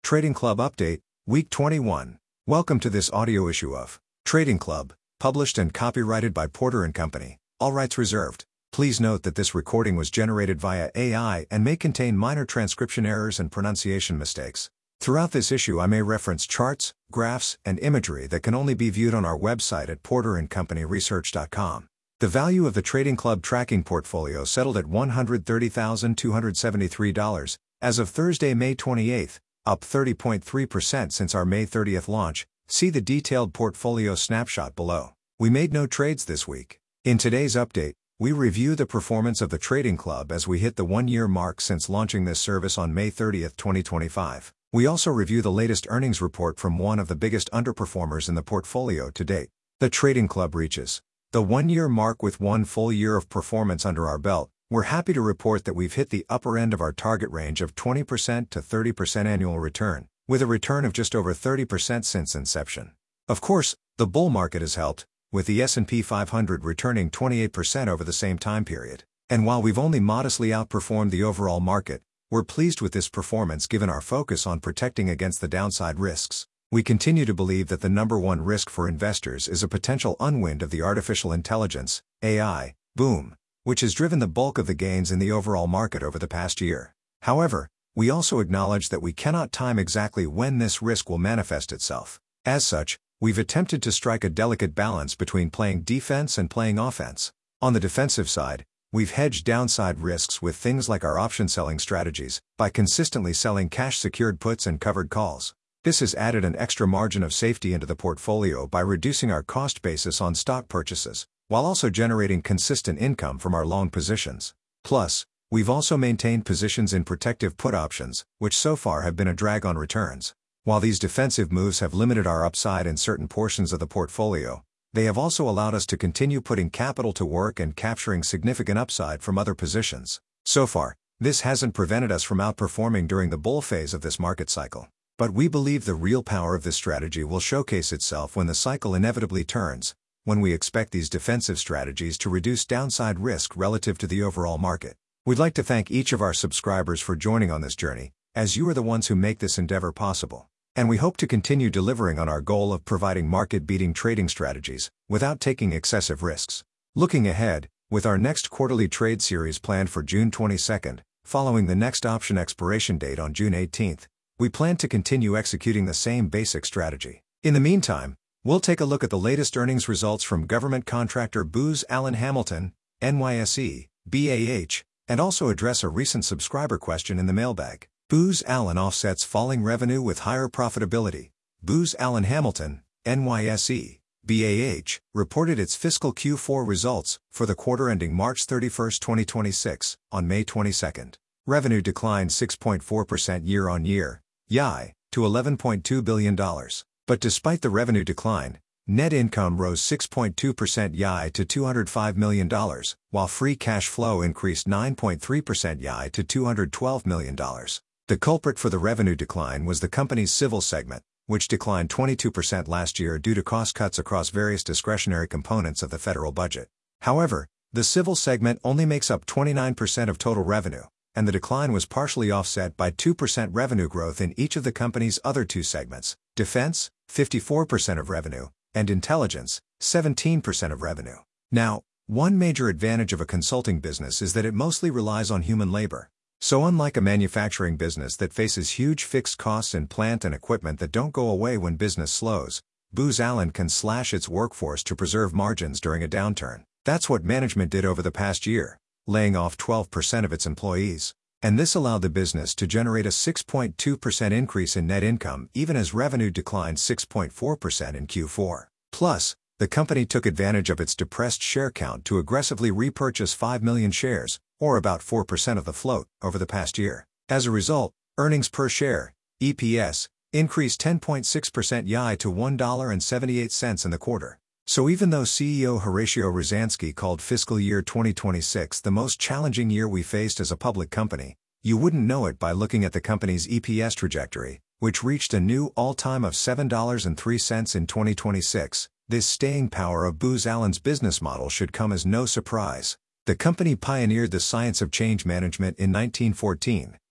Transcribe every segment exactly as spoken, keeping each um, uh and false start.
Trading Club Update, Week twenty-one. Welcome to this audio issue of Trading Club, published and copyrighted by Porter and Company, all rights reserved. Please note that this recording was generated via A I and may contain minor transcription errors and pronunciation mistakes. Throughout this issue I may reference charts, graphs, and imagery that can only be viewed on our website at porter and company research dot com. The value of the Trading Club tracking portfolio settled at one hundred thirty thousand two hundred seventy-three dollars as of Thursday, May twenty-eighth, up thirty point three percent since our May thirtieth launch. See the detailed portfolio snapshot below. We made no trades this week. In today's update, we review the performance of the Trading Club as we hit the one-year mark since launching this service on May thirtieth, twenty twenty-five. We also review the latest earnings report from one of the biggest underperformers in the portfolio to date. The Trading Club reaches the one-year mark with one full year of performance under our belt. We're happy to report that we've hit the upper end of our target range of twenty percent to thirty percent annual return, with a return of just over thirty percent since inception. Of course, the bull market has helped, with the S and P five hundred returning twenty-eight percent over the same time period. And while we've only modestly outperformed the overall market, we're pleased with this performance given our focus on protecting against the downside risks. We continue to believe that the number one risk for investors is a potential unwind of the artificial intelligence, A I, boom, which has driven the bulk of the gains in the overall market over the past year. However, we also acknowledge that we cannot time exactly when this risk will manifest itself. As such, we've attempted to strike a delicate balance between playing defense and playing offense. On the defensive side, we've hedged downside risks with things like our option selling strategies, by consistently selling cash-secured puts and covered calls. This has added an extra margin of safety into the portfolio by reducing our cost basis on stock purchases, while also generating consistent income from our long positions. Plus, we've also maintained positions in protective put options, which so far have been a drag on returns. While these defensive moves have limited our upside in certain portions of the portfolio, they have also allowed us to continue putting capital to work and capturing significant upside from other positions. So far, this hasn't prevented us from outperforming during the bull phase of this market cycle. But we believe the real power of this strategy will showcase itself when the cycle inevitably turns, when we expect these defensive strategies to reduce downside risk relative to the overall market. We'd like to thank each of our subscribers for joining on this journey, as you are the ones who make this endeavor possible. And we hope to continue delivering on our goal of providing market-beating trading strategies, without taking excessive risks. Looking ahead, with our next quarterly trade series planned for June twenty-second, following the next option expiration date on June eighteenth, we plan to continue executing the same basic strategy. In the meantime, we'll take a look at the latest earnings results from government contractor Booz Allen Hamilton, N Y S E, B A H, and also address a recent subscriber question in the mailbag. Booz Allen offsets falling revenue with higher profitability. Booz Allen Hamilton, N Y S E, B A H, reported its fiscal Q four results for the quarter ending March thirty-first, twenty twenty-six, on May twenty-second. Revenue declined six point four percent year-on-year, Y I, to eleven point two billion dollars. But despite the revenue decline, net income rose six point two percent Y I to two hundred five million dollars, while free cash flow increased nine point three percent Y I to two hundred twelve million dollars. The culprit for the revenue decline was the company's civil segment, which declined twenty-two percent last year due to cost cuts across various discretionary components of the federal budget. However, the civil segment only makes up twenty-nine percent of total revenue, and the decline was partially offset by two percent revenue growth in each of the company's other two segments: defense, fifty-four percent of revenue, and intelligence, seventeen percent of revenue. Now, one major advantage of a consulting business is that it mostly relies on human labor. So unlike a manufacturing business that faces huge fixed costs in plant and equipment that don't go away when business slows, Booz Allen can slash its workforce to preserve margins during a downturn. That's what management did over the past year, laying off twelve percent of its employees. And this allowed the business to generate a six point two percent increase in net income even as revenue declined six point four percent in Q four. Plus, the company took advantage of its depressed share count to aggressively repurchase five million shares, or about four percent of the float, over the past year. As a result, earnings per share, E P S, increased ten point six percent Y I to one dollar and seventy-eight cents in the quarter. So even though C E O Horatio Rozanski called fiscal year twenty twenty-six the most challenging year we faced as a public company, you wouldn't know it by looking at the company's E P S trajectory, which reached a new all-time of seven dollars and three cents in twenty twenty-six. This staying power of Booz Allen's business model should come as no surprise. The company pioneered the science of change management in nineteen fourteen,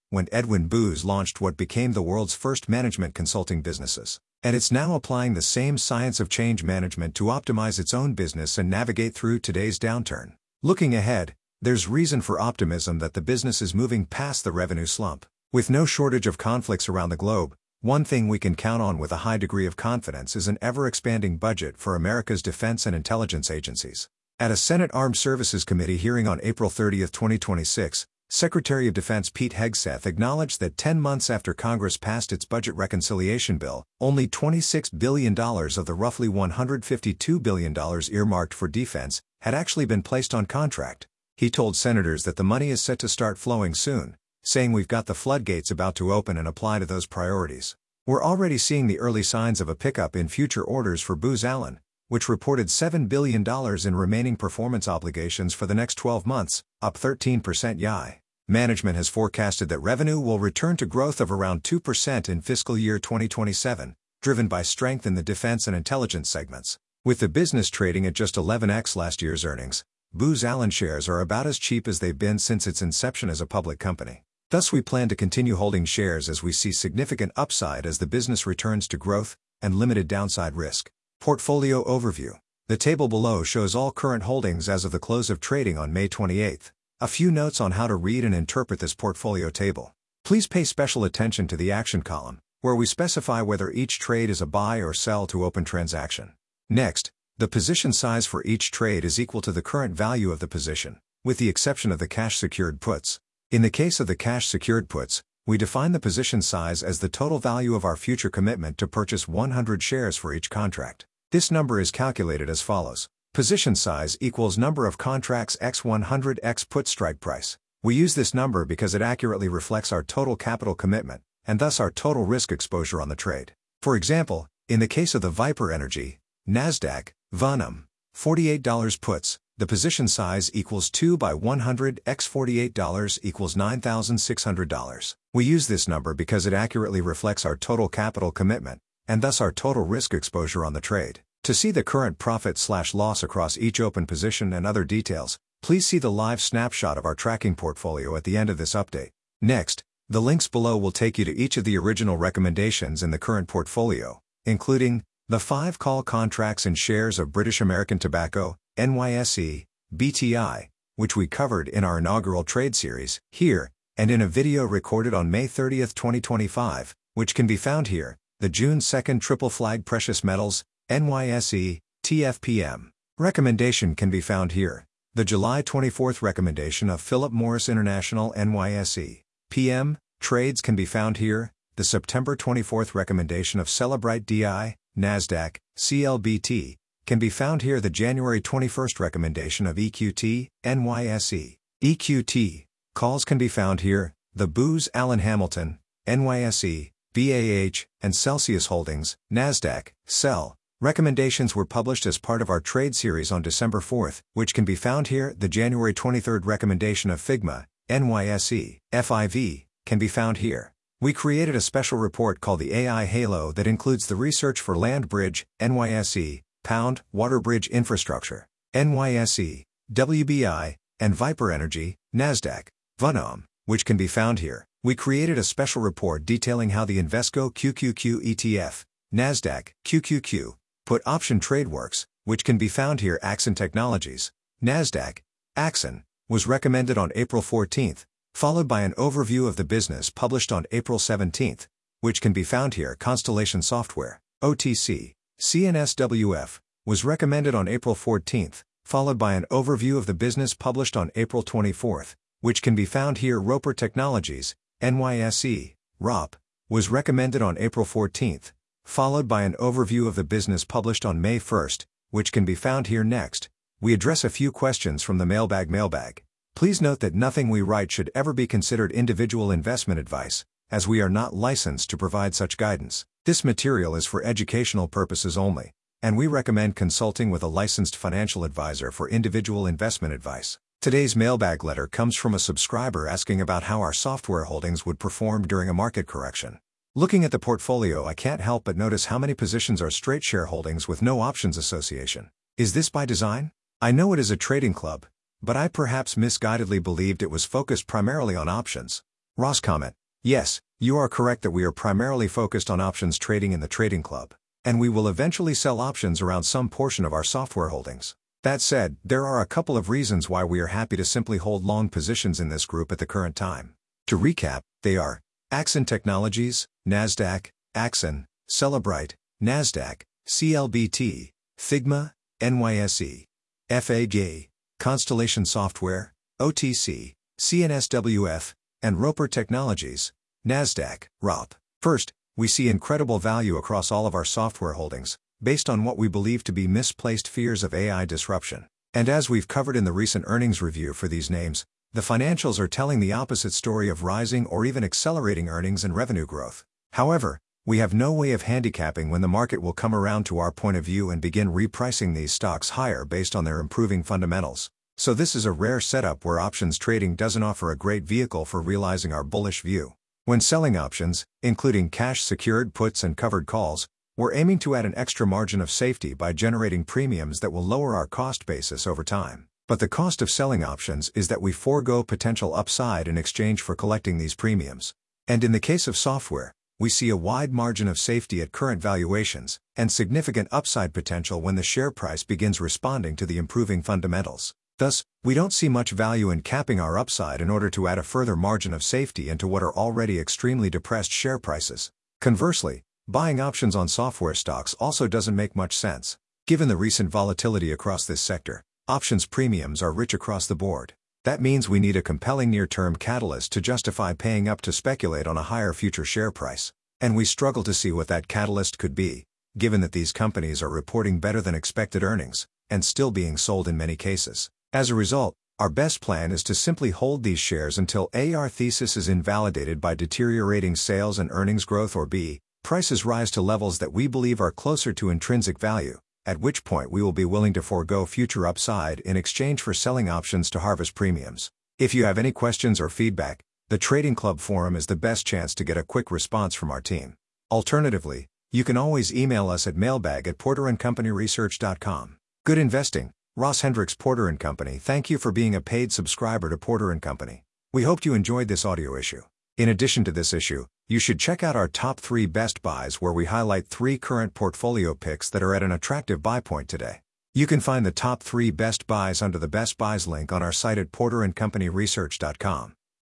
when Edwin Booz launched what became the world's first management consulting businesses. And it's now applying the same science of change management to optimize its own business and navigate through today's downturn. Looking ahead, there's reason for optimism that the business is moving past the revenue slump. With no shortage of conflicts around the globe, one thing we can count on with a high degree of confidence is an ever-expanding budget for America's defense and intelligence agencies. At a Senate Armed Services Committee hearing on April thirtieth, twenty twenty-six, Secretary of Defense Pete Hegseth acknowledged that ten months after Congress passed its budget reconciliation bill, only twenty-six billion dollars of the roughly one hundred fifty-two billion dollars earmarked for defense had actually been placed on contract. He told senators that the money is set to start flowing soon, saying we've got the floodgates about to open and apply to those priorities. We're already seeing the early signs of a pickup in future orders for Booz Allen, which reported seven billion dollars in remaining performance obligations for the next twelve months, up thirteen percent Y I. Management has forecasted that revenue will return to growth of around two percent in fiscal year twenty twenty-seven, driven by strength in the defense and intelligence segments. With the business trading at just eleven x last year's earnings, Booz Allen shares are about as cheap as they've been since its inception as a public company. Thus we plan to continue holding shares as we see significant upside as the business returns to growth and limited downside risk. Portfolio Overview. The table below shows all current holdings as of the close of trading on May twenty-eighth. A few notes on how to read and interpret this portfolio table. Please pay special attention to the action column, where we specify whether each trade is a buy or sell to open transaction. Next, the position size for each trade is equal to the current value of the position, with the exception of the cash-secured puts. In the case of the cash-secured puts, we define the position size as the total value of our future commitment to purchase one hundred shares for each contract. This number is calculated as follows. Position size equals number of contracts x one hundred x put strike price. We use this number because it accurately reflects our total capital commitment, and thus our total risk exposure on the trade. For example, in the case of the Viper Energy, NASDAQ, V N M, forty-eight dollars puts, the position size equals two by one hundred x forty-eight dollars equals nine thousand six hundred dollars. We use this number because it accurately reflects our total capital commitment, and thus our total risk exposure on the trade. To see the current profit slash loss across each open position and other details, please see the live snapshot of our tracking portfolio at the end of this update. Next, the links below will take you to each of the original recommendations in the current portfolio, including the five call contracts and shares of British American Tobacco, N Y S E, B T I, which we covered in our inaugural trade series, here, and in a video recorded on May thirtieth, twenty twenty-five, which can be found here, the June second Triple Flag Precious Metals, N Y S E, T F P M. Recommendation can be found here, the July twenty-fourth recommendation of Philip Morris International N Y S E, P M, trades can be found here, the September twenty-fourth recommendation of Cellebrite D I, NASDAQ, C L B T, can be found here the January twenty-first recommendation of E Q T, N Y S E, E Q T, calls can be found here, the Booz Allen Hamilton, N Y S E, B A H, and Celsius Holdings, NASDAQ, C E L. Recommendations were published as part of our trade series on December fourth, which can be found here, the January twenty-third recommendation of Figma, N Y S E, F I V, can be found here. We created a special report called the A I Halo that includes the research for Land Bridge, N Y S E, Pound, Waterbridge Infrastructure, N Y S E, W B I, and Viper Energy, NASDAQ, V N O M, which can be found here. We created a special report detailing how the Invesco Q Q Q E T F, NASDAQ, Q Q Q, put option trade works, which can be found here. Axon Technologies, NASDAQ, Axon, was recommended on April fourteenth, followed by an overview of the business published on April seventeenth, which can be found here. Constellation Software, O T C, C N S W F, was recommended on April fourteenth, followed by an overview of the business published on April twenty-fourth, which can be found here. Roper Technologies, N Y S E, R O P, was recommended on April fourteenth, followed by an overview of the business published on May first, which can be found here. Next, we address a few questions from the Mailbag Mailbag. Please note that nothing we write should ever be considered individual investment advice, as we are not licensed to provide such guidance. This material is for educational purposes only, and we recommend consulting with a licensed financial advisor for individual investment advice. Today's mailbag letter comes from a subscriber asking about how our software holdings would perform during a market correction. Looking at the portfolio, I can't help but notice how many positions are straight shareholdings with no options association. Is this by design? I know it is a trading club, but I perhaps misguidedly believed it was focused primarily on options. Ross comment, Yes, you are correct that we are primarily focused on options trading in the Trading Club, and we will eventually sell options around some portion of our software holdings. That said, there are a couple of reasons why we are happy to simply hold long positions in this group at the current time. To recap, they are Axon Technologies, Nasdaq, Axon, Cellebrite, Nasdaq, C L B T, Figma, N Y S E, F A G, Constellation Software, O T C, C N S W F, and Roper Technologies, Nasdaq, R O P. First, we see incredible value across all of our software holdings, based on what we believe to be misplaced fears of A I disruption. And as we've covered in the recent earnings review for these names, the financials are telling the opposite story of rising or even accelerating earnings and revenue growth. However, we have no way of handicapping when the market will come around to our point of view and begin repricing these stocks higher based on their improving fundamentals. So this is a rare setup where options trading doesn't offer a great vehicle for realizing our bullish view. When selling options, including cash-secured puts and covered calls, we're aiming to add an extra margin of safety by generating premiums that will lower our cost basis over time. But the cost of selling options is that we forego potential upside in exchange for collecting these premiums. And in the case of software, we see a wide margin of safety at current valuations, and significant upside potential when the share price begins responding to the improving fundamentals. Thus, we don't see much value in capping our upside in order to add a further margin of safety into what are already extremely depressed share prices. Conversely, buying options on software stocks also doesn't make much sense. Given the recent volatility across this sector, options premiums are rich across the board. That means we need a compelling near-term catalyst to justify paying up to speculate on a higher future share price. And we struggle to see what that catalyst could be, given that these companies are reporting better than expected earnings, and still being sold in many cases. As a result, our best plan is to simply hold these shares until A our thesis is invalidated by deteriorating sales and earnings growth, or B, prices rise to levels that we believe are closer to intrinsic value, at which point we will be willing to forego future upside in exchange for selling options to harvest premiums. If you have any questions or feedback, the Trading Club forum is the best chance to get a quick response from our team. Alternatively, you can always email us at mailbag at porter and company research dot com. Good investing, Ross Hendricks, Porter and Company. Thank you for being a paid subscriber to Porter and Company. We hoped you enjoyed this audio issue. In addition to this issue, you should check out our top three best buys, where we highlight three current portfolio picks that are at an attractive buy point today. You can find the top three best buys under the Best Buys link on our site at porter and company research dot com.